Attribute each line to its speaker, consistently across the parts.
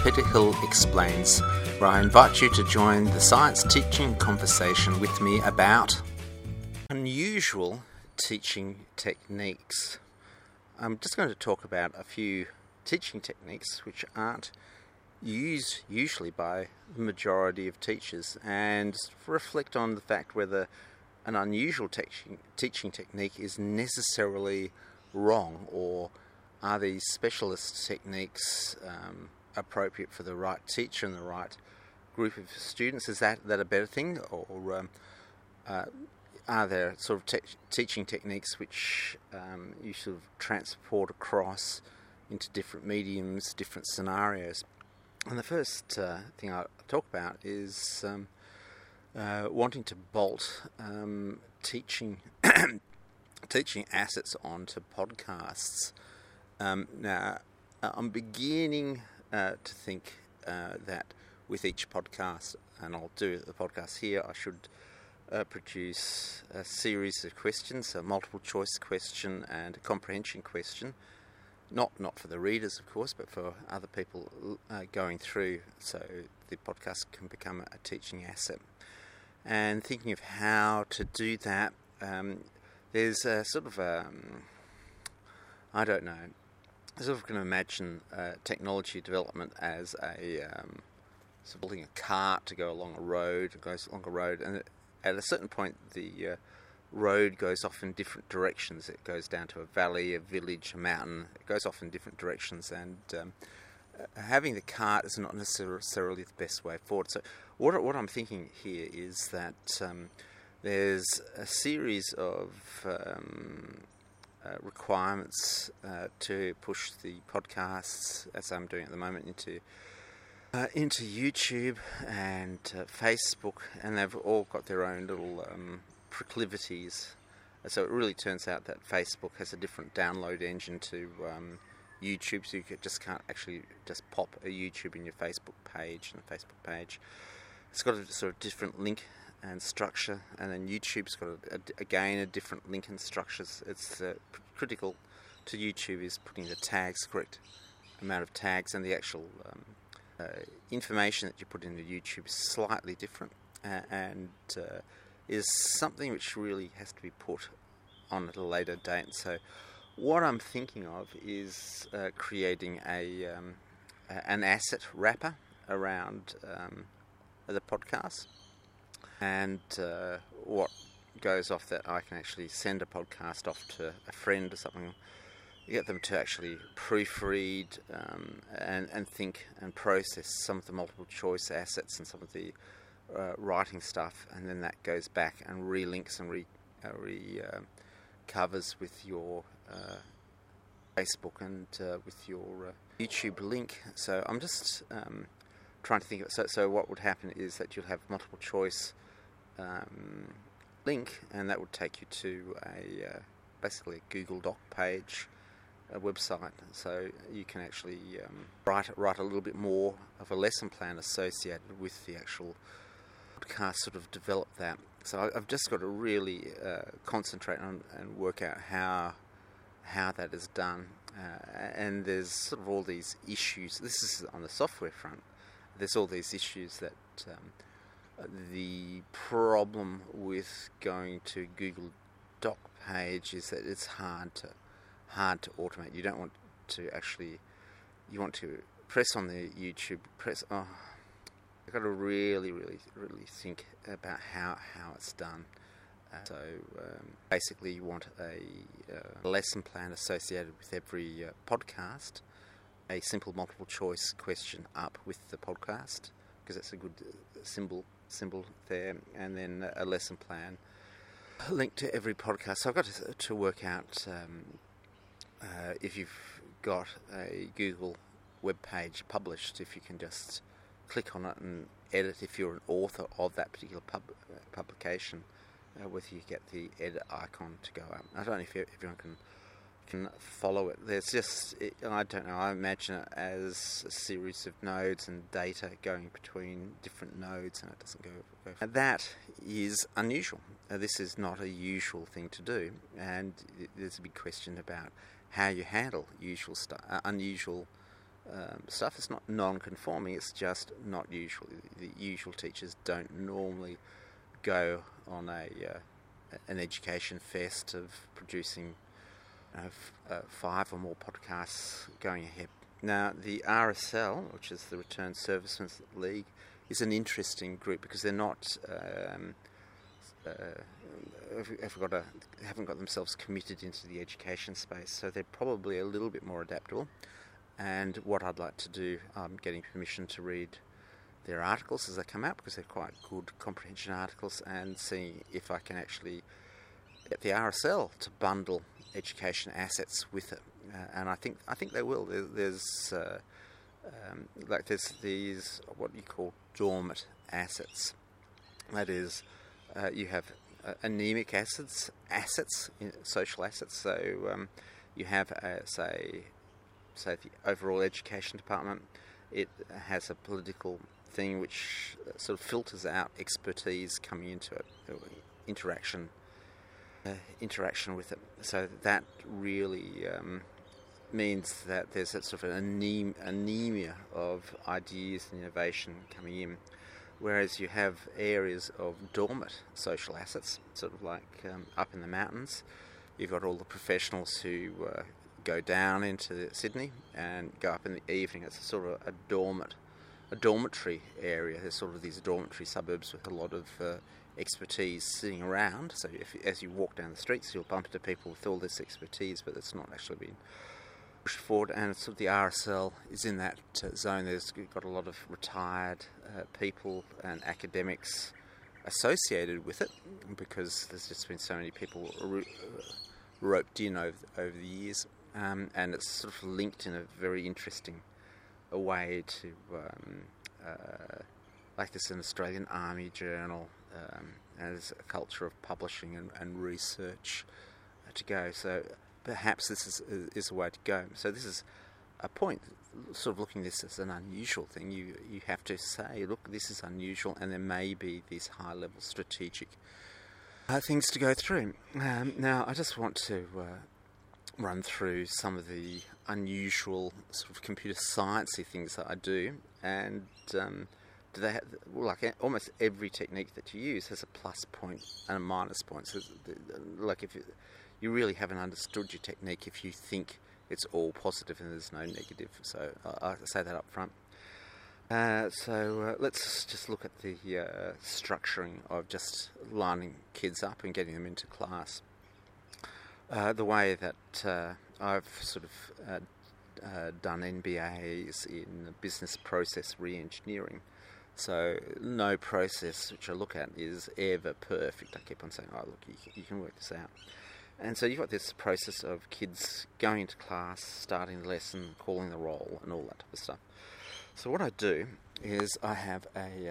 Speaker 1: Peter Hill Explains, where I invite you to join the science teaching conversation with me about unusual teaching techniques. I'm just going to talk about a few teaching techniques which aren't used usually by the majority of teachers, and reflect on the fact whether an unusual teaching technique is necessarily wrong, or are these specialist techniques appropriate for the right teacher and the right group of students? Is that a better thing, or are there sort of teaching techniques which you sort of transport across into different mediums, different scenarios? And the first thing I'll talk about is wanting to bolt teaching teaching assets onto podcasts. Now, I'm beginning to think that with each podcast, and I'll do the podcast here, I should produce a series of questions, a multiple choice question and a comprehension question. Not for the readers, of course, but for other people going through, so the podcast can become a teaching asset. And thinking of how to do that, there's a sort of I don't know, I sort of can imagine technology development as a sort of building a cart to go along a road. It goes along a road, and at a certain point the road goes off in different directions. It goes down to a valley, a village, a mountain. It goes off in different directions, and having the cart is not necessarily the best way forward. So what I'm thinking here is that there's a series of requirements to push the podcasts, as I'm doing at the moment, into YouTube and Facebook, and they've all got their own little proclivities. So it really turns out that Facebook has a different download engine to YouTube, so you just can't actually just pop a YouTube in your Facebook page. It's got a sort of different link and structure, and then YouTube's got again a different link and structures. It's critical to YouTube is putting the tags, correct amount of tags, and the actual information that you put into YouTube is slightly different, and is something which really has to be put on at a later date. So what I'm thinking of is creating an asset wrapper around the podcast, and what goes off that I can actually send a podcast off to a friend or something, get them to actually proofread and think and process some of the multiple choice assets and some of the writing stuff, and then that goes back and relinks and covers with your Facebook and with your YouTube link. So I'm just trying to think of it. So what would happen is that you'll have multiple choice link, and that would take you to basically a Google Doc page, a website, so you can actually write a little bit more of a lesson plan associated with the actual podcast, sort of develop that. So I've just got to really concentrate on and work out how that is done, and there's sort of all these issues. This is on the software front. There's all these issues that the problem with going to Google Doc page is that it's hard to automate. You don't want to actually, you want to press on the YouTube, you've got to really think about how it's done. Basically you want a lesson plan associated with every podcast, a simple multiple choice question up with the podcast, because that's a good symbol there, and then a lesson plan linked to every podcast. So I've got to work out if you've got a Google web page published, if you can just click on it and edit, if you're an author of that particular publication, whether you get the edit icon to go up. I don't know if everyone can follow it. There's just, I don't know, I imagine it as a series of nodes and data going between different nodes, and it doesn't go. And that is unusual. This is not a usual thing to do, and there's a big question about how you handle unusual stuff. It's not non-conforming, it's just not usual. The usual teachers don't normally go on an education fest of producing 5 or more podcasts going ahead. Now, the RSL, which is the Returned Servicemen League, is an interesting group because they're not haven't got themselves committed into the education space, so they're probably a little bit more adaptable. And what I'd like to do, I'm getting permission to read their articles as they come out, because they're quite good comprehension articles, and see if I can actually get the RSL to bundle education assets with it. And I think they will. There's these what you call dormant assets. That is, you have anemic assets, social assets. So you have, say the overall education department. It has a political thing which sort of filters out expertise coming into it, interaction with it. So that really means that there's a sort of an anemia of ideas and innovation coming in, whereas you have areas of dormant social assets, sort of like up in the mountains. You've got all the professionals who go down into Sydney and go up in the evening. It's sort of a dormitory area. There's sort of these dormitory suburbs with a lot of expertise sitting around. So as you walk down the streets, you'll bump into people with all this expertise, but it's not actually been pushed forward. And sort of the RSL is in that zone. There's got a lot of retired people and academics associated with it, because there's just been so many people roped in over the years. And it's sort of linked in a very interesting way to, like there's an Australian Army Journal, and there's a culture of publishing and research to go. So perhaps this is a way to go. So this is a point, sort of looking at this as an unusual thing. You have to say, look, this is unusual, and there may be these high-level strategic things to go through. Now, I just want to run through some of the unusual sort of computer sciencey things that I do, and like almost every technique that you use has a plus point and a minus point. So, like if you really haven't understood your technique if you think it's all positive and there's no negative. So I say that up front. So let's just look at the structuring of just lining kids up and getting them into class. The way that I've sort of done MBAs in business process re-engineering. So no process which I look at is ever perfect. I keep on saying, oh look, you can work this out. And so you've got this process of kids going into class, starting the lesson, calling the roll, and all that type of stuff. So what I do is I have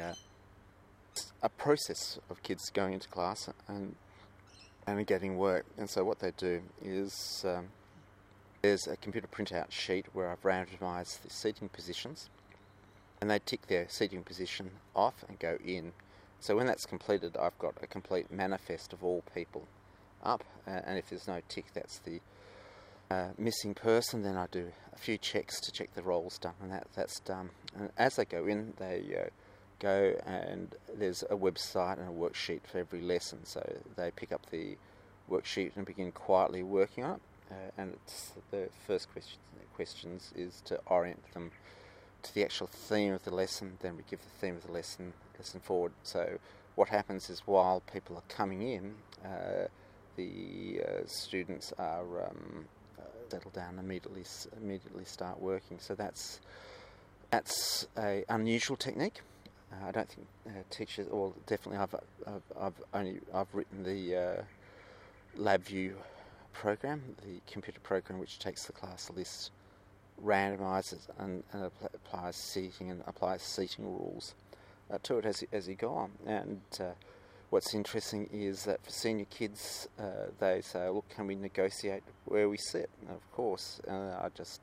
Speaker 1: a process of kids going into class and getting work. And so what they do is there's a computer printout sheet where I've randomised the seating positions, and they tick their seating position off and go in. So when that's completed, I've got a complete manifest of all people up, and if there's no tick, that's the missing person. Then I do a few checks to check the roll's done, and that's done. And as they go in, they go, and there's a website and a worksheet for every lesson. So they pick up the worksheet and begin quietly working on it. And it's the first questions is to orient them to the actual theme of the lesson. Then we give the theme of the lesson forward. So what happens is while people are coming in, the students are settle down immediately start working. So that's a unusual technique. I don't think teachers, or definitely I've written the LabVIEW program, the computer program which takes the class list, randomises and applies seating rules to it as you go on. And what's interesting is that for senior kids, they say, look, can we negotiate where we sit? And of course, I just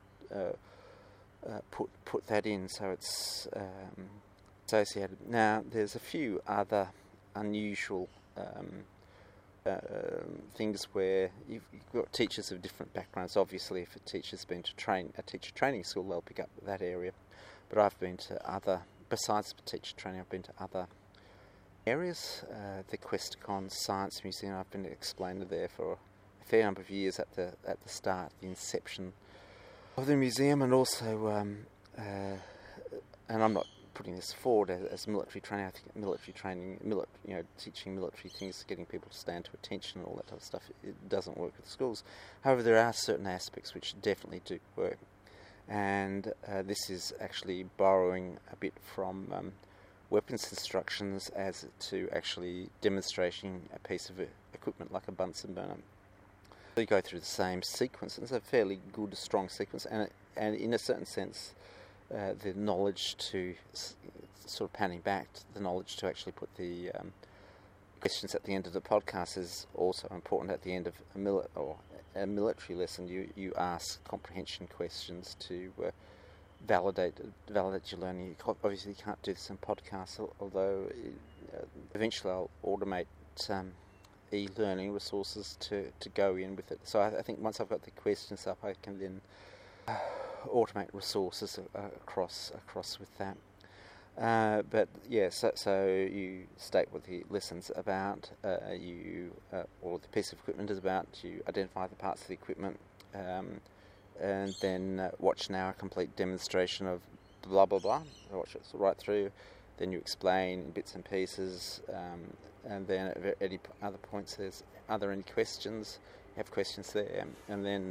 Speaker 1: put that in so it's associated. Now, there's a few other unusual things where you've got teachers of different backgrounds. Obviously, if a teacher's been to a teacher training school, they'll pick up that area. But I've been to besides teacher training, I've been to other areas. The Questacon Science Museum, I've been explainer there for a fair number of years at the start, the inception of the museum, and also, and I'm not putting this forward as military training. I think military training, teaching military things, getting people to stand to attention and all that type of stuff, it doesn't work with schools. However, there are certain aspects which definitely do work, and this is actually borrowing a bit from weapons instructions as to actually demonstrating a piece of equipment like a Bunsen burner. They go through the same sequence, and it's a fairly good, strong sequence, and in a certain sense, the knowledge to, sort of panning back, the knowledge to actually put the questions at the end of the podcast is also important. At the end of a military lesson, you ask comprehension questions to validate your learning. You obviously can't do this in podcasts, although eventually I'll automate e-learning resources to go in with it. So I think once I've got the questions up, I can then automate resources across with that. But yeah, so you state what the lesson's about, or the piece of equipment is about, you identify the parts of the equipment, and then watch now a complete demonstration of blah blah blah. Watch it right through, then you explain in bits and pieces, and then at any other points are there any questions? You have questions there, and then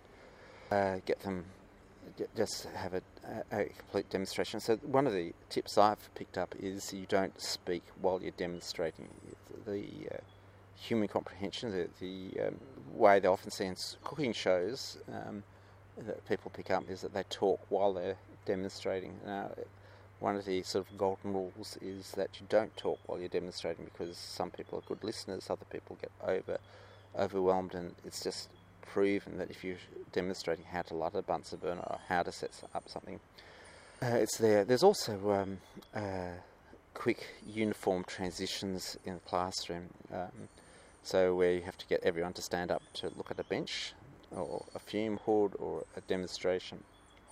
Speaker 1: just have a complete demonstration. So one of the tips I've picked up is you don't speak while you're demonstrating. The human comprehension, the way they often see in cooking shows that people pick up is that they talk while they're demonstrating. Now, one of the sort of golden rules is that you don't talk while you're demonstrating, because some people are good listeners, other people get overwhelmed, and it's just proven that if you're demonstrating how to light a Bunsen burner or how to set up something, it's there. There's also quick uniform transitions in the classroom, so where you have to get everyone to stand up to look at a bench or a fume hood or a demonstration.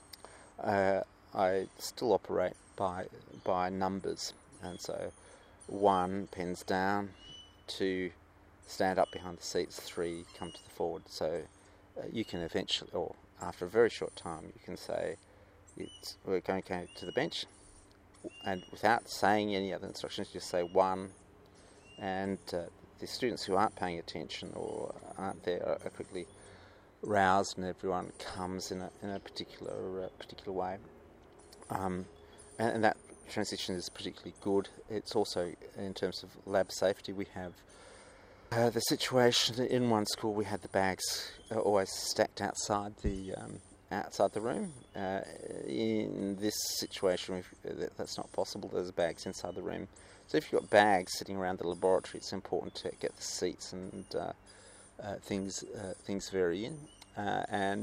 Speaker 1: I still operate by numbers, and so 1, pens down, 2, stand up behind the seats, 3, come to the forward. So you can eventually, or after a very short time, you can say, we're going to the bench, and without saying any other instructions, just say 1, and the students who aren't paying attention or aren't there are quickly roused, and everyone comes in a particular way. And that transition is particularly good. It's also, in terms of lab safety, we have the situation in one school. We had the bags always stacked outside the room. In this situation, that's not possible. There's bags inside the room. So if you've got bags sitting around the laboratory, it's important to get the seats and things very in, and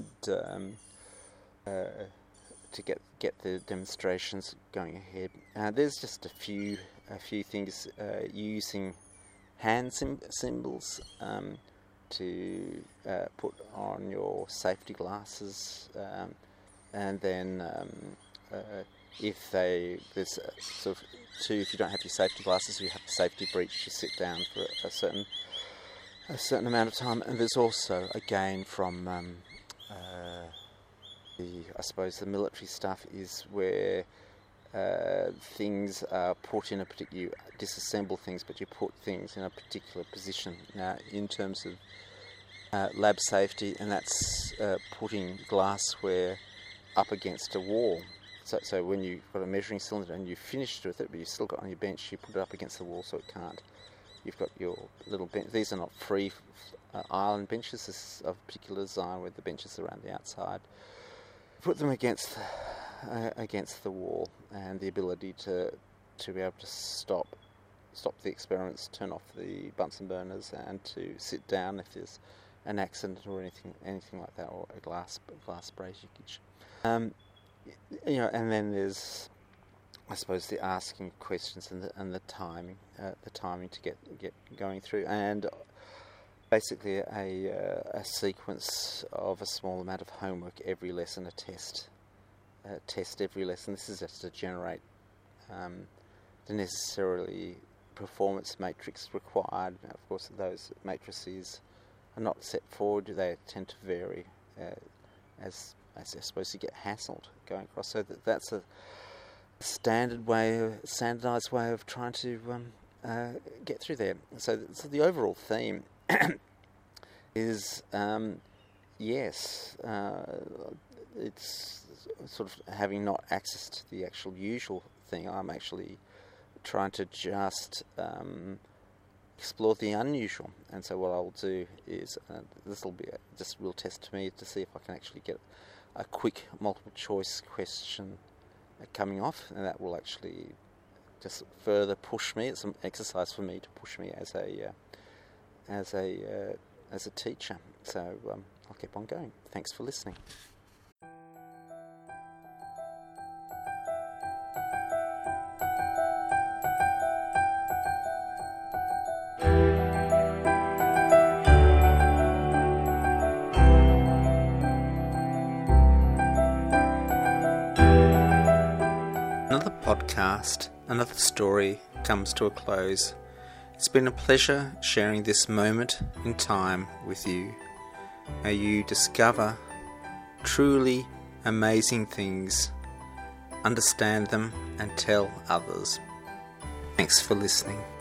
Speaker 1: to get the demonstrations going ahead. There's just a few things using hand symbols to put on your safety glasses, and then if there's sort of if you don't have your safety glasses, you have a safety breach. You sit down for a certain amount of time. And there's also, again, from the military stuff is where things are put in a particular, you disassemble things, but you put things in a particular position. Now, in terms of lab safety, and that's putting glassware up against a wall. So when you've got a measuring cylinder and you've finished with it, but you've still got it on your bench, you put it up against the wall so it can't. You've got your little bench. These are not free island benches. This is of a particular design where the benches are around the outside. Put them against the wall, and the ability to be able to stop the experiments, turn off the Bunsen burners, and to sit down if there's an accident or anything like that, or a glass breakage. And then there's, I suppose, the asking questions and the timing to get going through. And basically a sequence of a small amount of homework every lesson, a test every lesson. This is just to generate the necessarily performance matrix required. Now, of course, those matrices are not set forward; they tend to vary as I suppose you get hassled going across. So that's a standardised way of trying to get through there. So the overall theme is it's sort of having not access to the actual usual thing. I'm actually trying to just explore the unusual, and so what I'll do is this will be just a real test to me to see if I can actually get a quick multiple choice question coming off, and that will actually just further push me. It's an exercise for me to push me as a teacher. So I'll keep on going. Thanks for listening. Another podcast, another story comes to a close. It's been a pleasure sharing this moment in time with you. May you discover truly amazing things, understand them, and tell others. Thanks for listening.